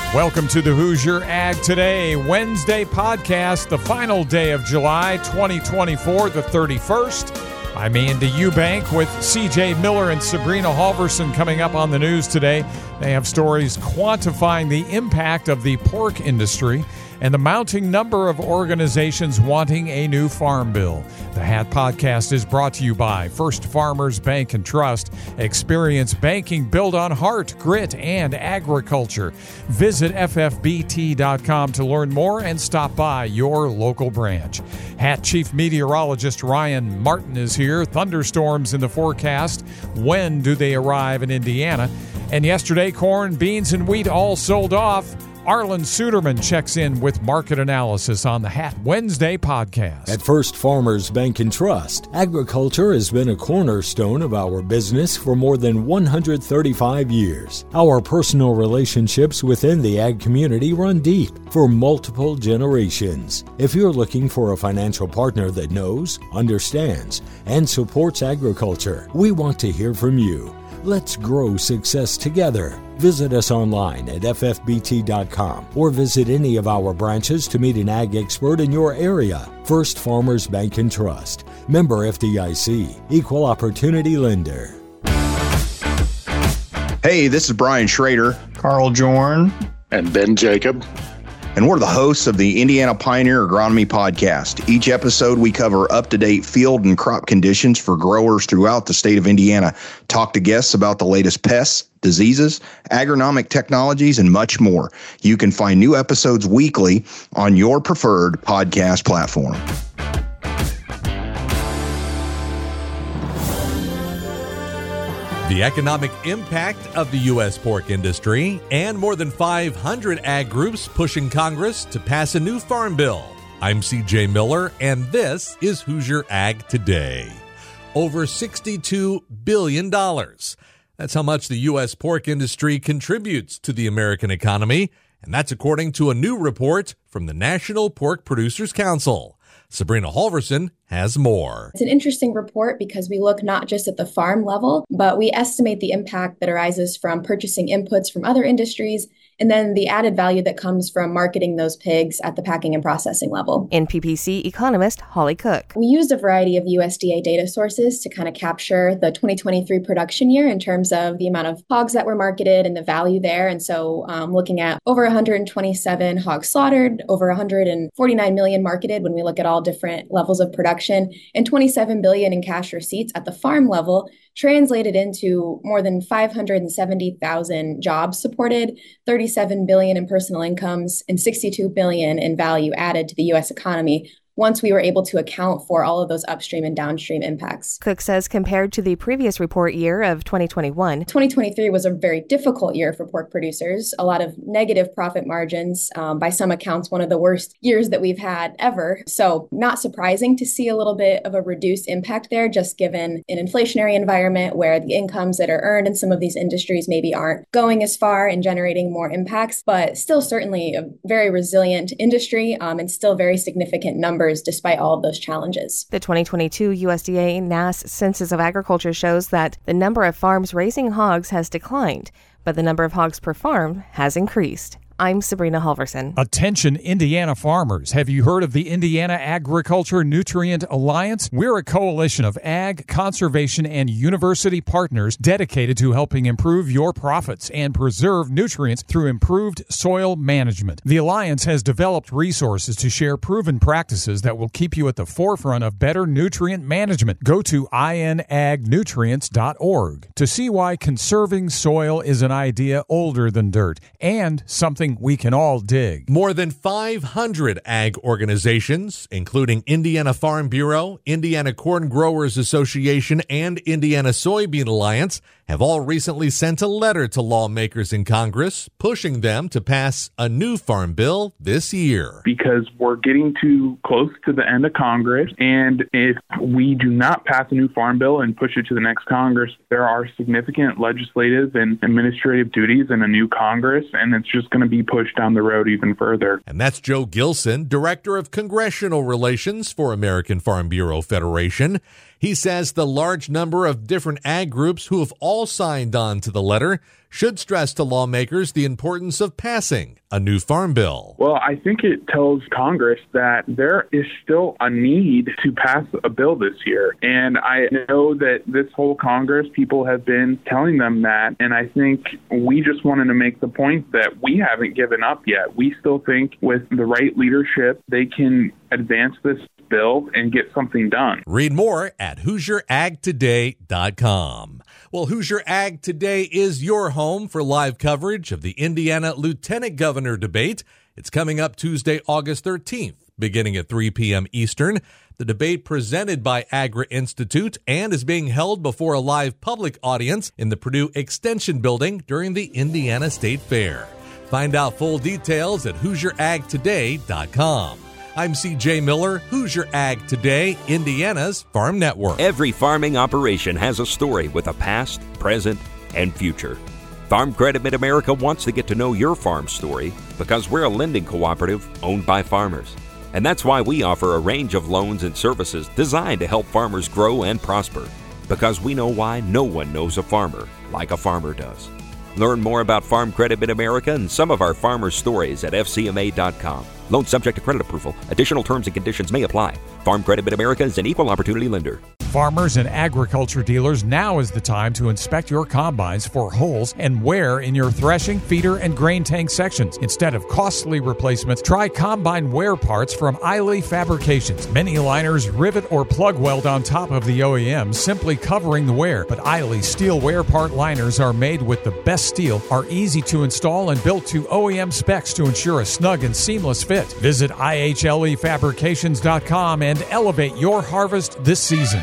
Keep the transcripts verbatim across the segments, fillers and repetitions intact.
Welcome to the Hoosier Ag Today Wednesday podcast, the final day of July twenty twenty-four, the thirty-first. I'm Andy Eubank with C J Miller and Sabrina Halverson coming up on the news today. They have stories quantifying the impact of the pork industry and the mounting number of organizations wanting a new farm bill. The Hat Podcast is brought to you by First Farmers Bank and Trust. Experience banking built on heart, grit, and agriculture. Visit F F B T dot com to learn more and stop by your local branch. Hat Chief Meteorologist Ryan Martin is here. Thunderstorms in the forecast. When do they arrive in Indiana? And yesterday, corn, beans, and wheat all sold off. Arlen Suderman checks in with market analysis on the Hat Wednesday podcast. At First Farmers Bank and Trust, agriculture has been a cornerstone of our business for more than one hundred thirty-five years. Our personal relationships within the ag community run deep for multiple generations. If you're looking for a financial partner that knows, understands, and supports agriculture, we want to hear from you. Let's grow success together. Visit us online at F F B T dot com or visit any of our branches to meet an ag expert in your area. First Farmers Bank and Trust. Member F D I C. Equal Opportunity Lender. Hey, this is Brian Schrader, Carl Jorn, and Ben Jacob. And we're the hosts of the Indiana Pioneer Agronomy Podcast. Each episode, we cover up-to-date field and crop conditions for growers throughout the state of Indiana, talk to guests about the latest pests, diseases, agronomic technologies, and much more. You can find new episodes weekly on your preferred podcast platform. The economic impact of the U S pork industry, and more than five hundred ag groups pushing Congress to pass a new farm bill. I'm C J Miller, and this is Hoosier Ag Today. Over sixty-two billion dollars. That's how much the U S pork industry contributes to the American economy, and that's according to a new report from the National Pork Producers Council. Sabrina Halverson has more. It's an interesting report because we look not just at the farm level, but we estimate the impact that arises from purchasing inputs from other industries and then the added value that comes from marketing those pigs at the packing and processing level. N P P C economist Holly Cook. We used a variety of U S D A data sources to kind of capture the twenty twenty-three production year in terms of the amount of hogs that were marketed and the value there. And so um, looking at over one hundred twenty-seven hogs slaughtered, over one hundred forty-nine million marketed when we look at all different levels of production, and twenty-seven billion in cash receipts at the farm level, translated into more than five hundred seventy thousand jobs supported, thirty-seven billion in personal incomes, and sixty-two billion in value added to the U S economy once we were able to account for all of those upstream and downstream impacts. Cook says compared to the previous report year of twenty twenty-one, twenty twenty-three was a very difficult year for pork producers, a lot of negative profit margins, um, by some accounts, one of the worst years that we've had ever. So not surprising to see a little bit of a reduced impact there, just given an inflationary environment where the incomes that are earned in some of these industries maybe aren't going as far and generating more impacts, but still certainly a very resilient industry um, and still very significant numbers despite all of those challenges. The twenty twenty-two U S D A N A S Census of Agriculture shows that the number of farms raising hogs has declined, but the number of hogs per farm has increased. I'm Sabrina Halverson. Attention, Indiana farmers. Have you heard of the Indiana Agriculture Nutrient Alliance? We're a coalition of ag, conservation, and university partners dedicated to helping improve your profits and preserve nutrients through improved soil management. The Alliance has developed resources to share proven practices that will keep you at the forefront of better nutrient management. Go to I N ag nutrients dot org to see why conserving soil is an idea older than dirt and something we can all dig. More than five hundred ag organizations, including Indiana Farm Bureau, Indiana Corn Growers Association, and Indiana Soybean Alliance, have all recently sent a letter to lawmakers in Congress pushing them to pass a new farm bill this year. Because we're getting too close to the end of Congress, and if we do not pass a new farm bill and push it to the next Congress, there are significant legislative and administrative duties in a new Congress, and it's just going to be pushed down the road even further. And that's Joe Gilson, Director of Congressional Relations for American Farm Bureau Federation. He says the large number of different ag groups who have all signed on to the letter should stress to lawmakers the importance of passing a new farm bill. Well, I think it tells Congress that there is still a need to pass a bill this year. And I know that this whole Congress, people have been telling them that. And I think we just wanted to make the point that we haven't given up yet. We still think with the right leadership, they can advance this bill and get something done. Read more at Hoosier Ag Today dot com. Well, Hoosier Ag Today is your home for live coverage of the Indiana Lieutenant Governor debate. It's coming up Tuesday, August thirteenth, beginning at three p.m. Eastern. The debate presented by Agra Institute and is being held before a live public audience in the Purdue Extension Building during the Indiana State Fair. Find out full details at Hoosier Ag Today dot com. I'm C J Miller, Hoosier Ag Today, Indiana's Farm Network. Every farming operation has a story with a past, present, and future. Farm Credit Mid-America wants to get to know your farm story because we're a lending cooperative owned by farmers. And that's why we offer a range of loans and services designed to help farmers grow and prosper. Because we know why no one knows a farmer like a farmer does. Learn more about Farm Credit Mid-America and some of our farmers' stories at F C M A dot com. Loan subject to credit approval. Additional terms and conditions may apply. Farm Credit Mid-America is an equal opportunity lender. Farmers and agriculture dealers, now is the time to inspect your combines for holes and wear in your threshing, feeder, and grain tank sections. Instead of costly replacements, try combine wear parts from Eiley Fabrications. Many liners rivet or plug weld on top of the O E M, simply covering the wear. But Eiley steel wear part liners are made with the best steel, are easy to install, and built to O E M specs to ensure a snug and seamless fit. Visit I H L E fabrications dot com and elevate your harvest this season.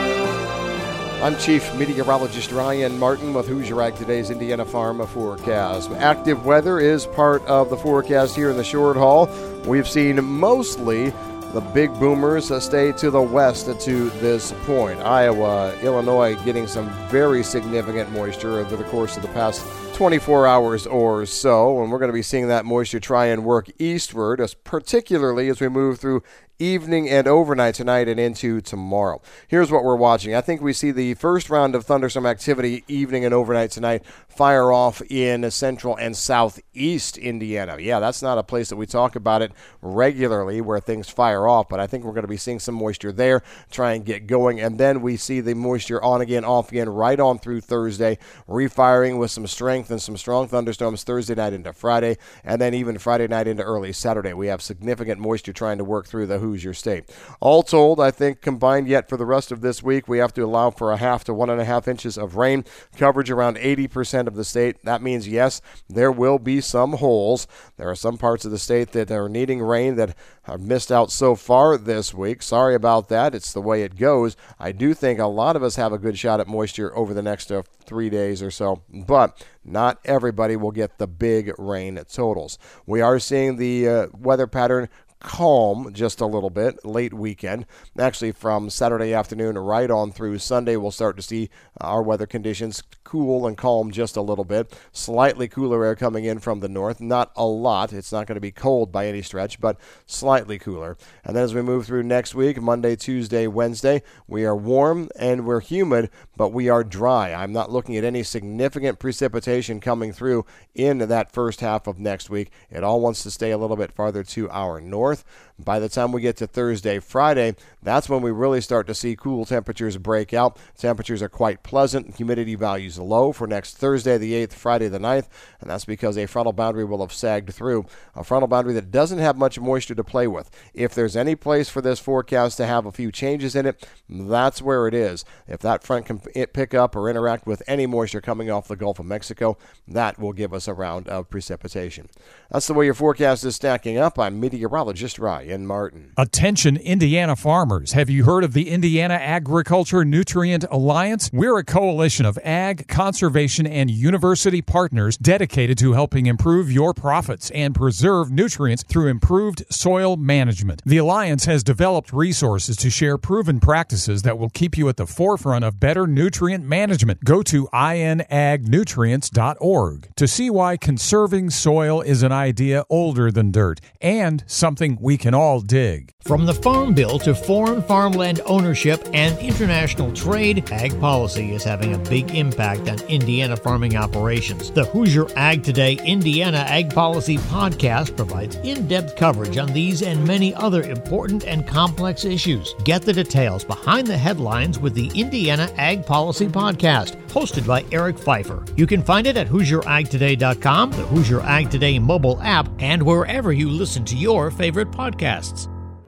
I'm Chief Meteorologist Ryan Martin with Hoosier Ag Today's Indiana Farm Forecast. Active weather is part of the forecast here in the Short Haul. We've seen mostly the big boomers stay to the west to this point. Iowa, Illinois getting some very significant moisture over the course of the past twenty-four hours or so, and we're going to be seeing that moisture try and work eastward, as particularly as we move through evening and overnight tonight and into tomorrow. Here's what we're watching. I think we see the first round of thunderstorm activity evening and overnight tonight fire off in central and southeast Indiana. Yeah, that's not a place that we talk about it regularly where things fire off, but I think we're going to be seeing some moisture there, try and get going, and then we see the moisture on again, off again, right on through Thursday, refiring with some strength and some strong thunderstorms Thursday night into Friday, and then even Friday night into early Saturday. We have significant moisture trying to work through the Hoosier State. All told, I think combined yet for the rest of this week, we have to allow for a half to one and a half inches of rain, coverage around eighty percent of the state. That means, yes, there will be some holes. There are some parts of the state that are needing rain that have missed out so far this week. Sorry about that. It's the way it goes. I do think a lot of us have a good shot at moisture over the next uh, three days or so, but not everybody will get the big rain totals. We are seeing the uh, weather pattern calm just a little bit late weekend. Actually, from Saturday afternoon right on through Sunday, we'll start to see our weather conditions cool and calm just a little bit. Slightly cooler air coming in from the north. Not a lot. It's not going to be cold by any stretch, but slightly cooler. And then as we move through next week, Monday, Tuesday, Wednesday, we are warm and we're humid, but we are dry. I'm not looking at any significant precipitation coming through in that first half of next week. It all wants to stay a little bit farther to our north. By the time we get to Thursday, Friday, that's when we really start to see cool temperatures break out. Temperatures are quite pleasant. Humidity values low for next Thursday the eighth, Friday the ninth, and that's because a frontal boundary will have sagged through. A frontal boundary that doesn't have much moisture to play with. If there's any place for this forecast to have a few changes in it, that's where it is. If that front can pick up or interact with any moisture coming off the Gulf of Mexico, that will give us a round of precipitation. That's the way your forecast is stacking up. I'm meteorologist Ryan Martin. Attention, Indiana farmers. Have you heard of the Indiana Agriculture Nutrient Alliance? We're a coalition of ag, conservation, and university partners dedicated to helping improve your profits and preserve nutrients through improved soil management. The Alliance has developed resources to share proven practices that will keep you at the forefront of better nutrient management. Go to I N ag nutrients dot org to see why conserving soil is an idea older than dirt and something we can all dig. From the Farm Bill to foreign farmland ownership and international trade, ag policy is having a big impact impact on Indiana farming operations. The Hoosier Ag Today Indiana Ag Policy Podcast provides in-depth coverage on these and many other important and complex issues. Get the details behind the headlines with the Indiana Ag Policy Podcast, hosted by Eric Pfeiffer. You can find it at Hoosier Ag Today dot com, the Hoosier Ag Today mobile app, and wherever you listen to your favorite podcasts.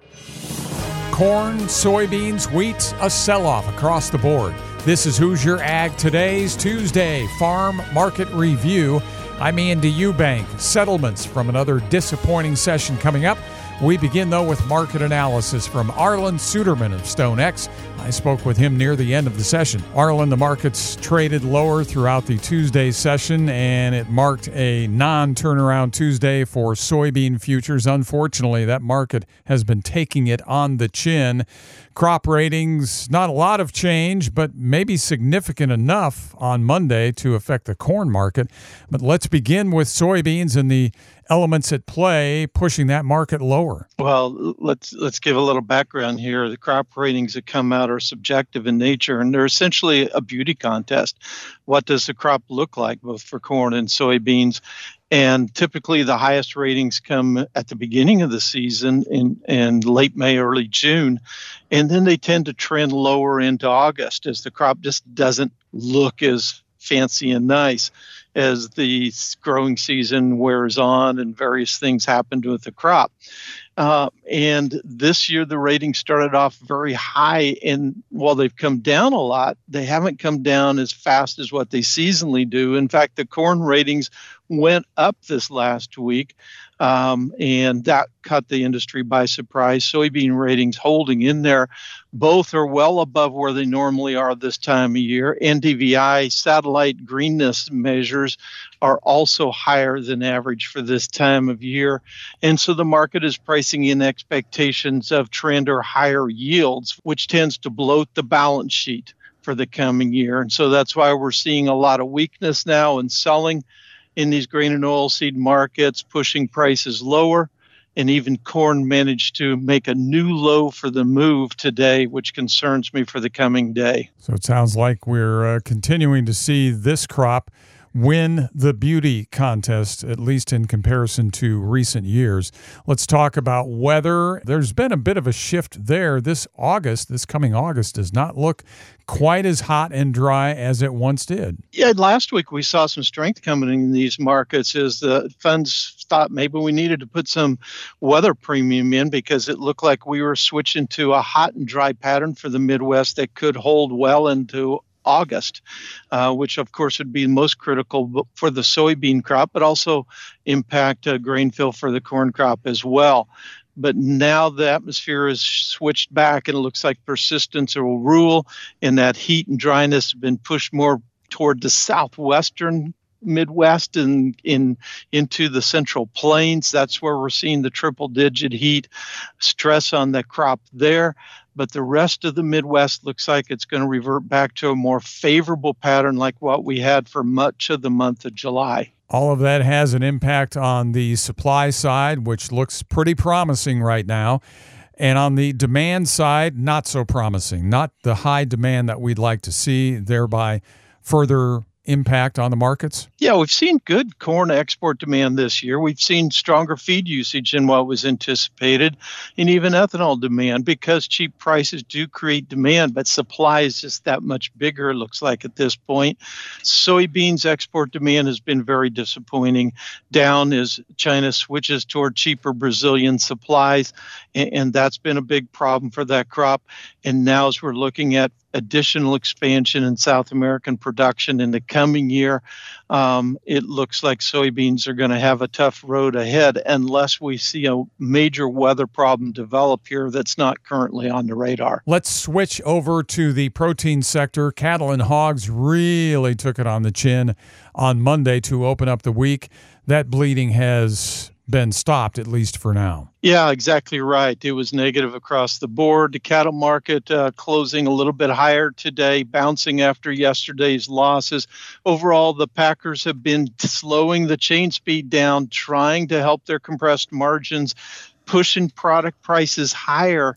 Corn, soybeans, wheat, a sell-off across the board. This is Hoosier Ag Today's Tuesday Farm Market Review. I'm Andy Eubank. Settlements from another disappointing session coming up. We begin, though, with market analysis from Arlen Suderman of StoneX. I spoke with him near the end of the session. Arlen, the markets traded lower throughout the Tuesday session, and it marked a non-turnaround Tuesday for soybean futures. Unfortunately, that market has been taking it on the chin. Crop ratings, not a lot of change, but maybe significant enough on Monday to affect the corn market. But let's begin with soybeans and the elements at play pushing that market lower. Well, let's let's give a little background here. The crop ratings that come out are subjective in nature, and they're essentially a beauty contest. What does the crop look like, both for corn and soybeans? And typically the highest ratings come at the beginning of the season in, in late May, early June. And then they tend to trend lower into August as the crop just doesn't look as fancy and nice as the growing season wears on and various things happen with the crop. Uh, and this year, the ratings started off very high, and while they've come down a lot, they haven't come down as fast as what they seasonally do. In fact, the corn ratings went up this last week, um, and that caught the industry by surprise. Soybean ratings holding in there. Both are well above where they normally are this time of year. N D V I satellite greenness measures are also higher than average for this time of year. And so the market is pricing in expectations of trend or higher yields, which tends to bloat the balance sheet for the coming year. And so that's why we're seeing a lot of weakness now in selling in these grain and oilseed markets, pushing prices lower. And even corn managed to make a new low for the move today, which concerns me for the coming day. So it sounds like we're uh, continuing to see this crop win the beauty contest, at least in comparison to recent years. Let's talk about weather. There's been a bit of a shift there. This August, this coming August, does not look quite as hot and dry as it once did. Yeah, last week we saw some strength coming in these markets as the funds thought maybe we needed to put some weather premium in because it looked like we were switching to a hot and dry pattern for the Midwest that could hold well into August, uh, which of course would be most critical for the soybean crop, but also impact uh, grain fill for the corn crop as well. But now the atmosphere is switched back and it looks like persistence will rule, and that heat and dryness have been pushed more toward the southwestern Midwest and in into the Central Plains. That's where we're seeing the triple digit heat stress on the crop there. But the rest of the Midwest looks like it's going to revert back to a more favorable pattern like what we had for much of the month of July. All of that has an impact on the supply side, which looks pretty promising right now. And on the demand side, not so promising. Not the high demand that we'd like to see, thereby further impact on the markets? Yeah, we've seen good corn export demand this year. We've seen stronger feed usage than what was anticipated, and even ethanol demand, because cheap prices do create demand, but supply is just that much bigger, it looks like at this point. Soybeans export demand has been very disappointing, down as China switches toward cheaper Brazilian supplies, and, and that's been a big problem for that crop. And now as we're looking at additional expansion in South American production in the coming year, um, it looks like soybeans are going to have a tough road ahead unless we see a major weather problem develop here that's not currently on the radar. Let's switch over to the protein sector. Cattle and hogs really took it on the chin on Monday to open up the week. That bleeding has been stopped, at least for now. Yeah, exactly right. It was negative across the board. The cattle market uh, closing a little bit higher today, bouncing after yesterday's losses. Overall, the packers have been slowing the chain speed down, trying to help their compressed margins, pushing product prices higher.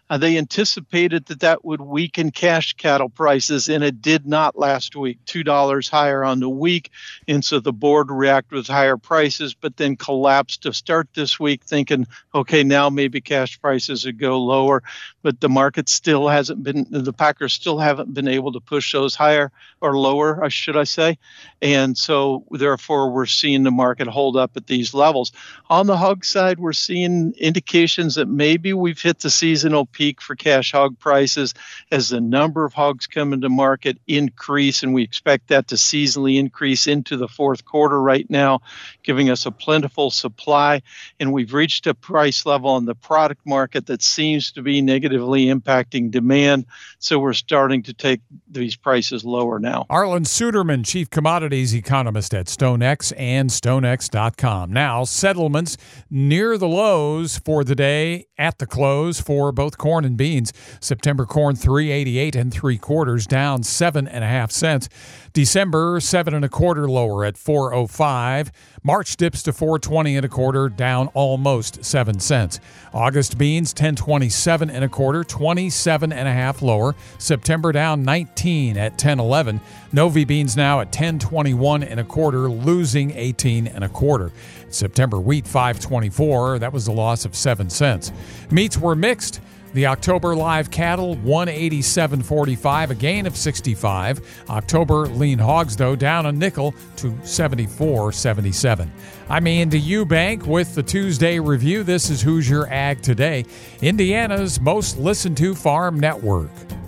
Uh, they anticipated that that would weaken cash cattle prices, and it did not last week. two dollars higher on the week, and so the board reacted with higher prices, but then collapsed to start this week, thinking, okay, now maybe cash prices would go lower, but the market still hasn't been, the packers still haven't been able to push those higher or lower, should I say, and so therefore we're seeing the market hold up at these levels. On the hog side, we're seeing indications that maybe we've hit the seasonal peak for cash hog prices as the number of hogs coming to market increase, and we expect that to seasonally increase into the fourth quarter right now, giving us a plentiful supply, and we've reached a price level on the product market that seems to be negatively impacting demand, so we're starting to take these prices lower now. Arlan Suderman, Chief Commodities Economist at StoneX and StoneX dot com. Now, settlements near the lows for the day at the close for both corn and beans. September corn three eighty-eight and three quarters, down seven and a half cents. December seven and a quarter lower at four oh five. March dips to four twenty and a quarter, down almost seven cents. August beans ten twenty-seven and a quarter, twenty-seven and a half lower. September down nineteen at ten eleven. Novi beans now at ten twenty-one and a quarter, losing eighteen and a quarter. September wheat five twenty-four, that was a loss of seven cents. Meats were mixed. The October live cattle, one eighty-seven forty-five, a gain of sixty-five. October lean hogs, though, down a nickel to seventy-four seventy-seven. I'm Andy Eubank with the Tuesday Review. This is Hoosier Ag Today, Indiana's most listened to farm network.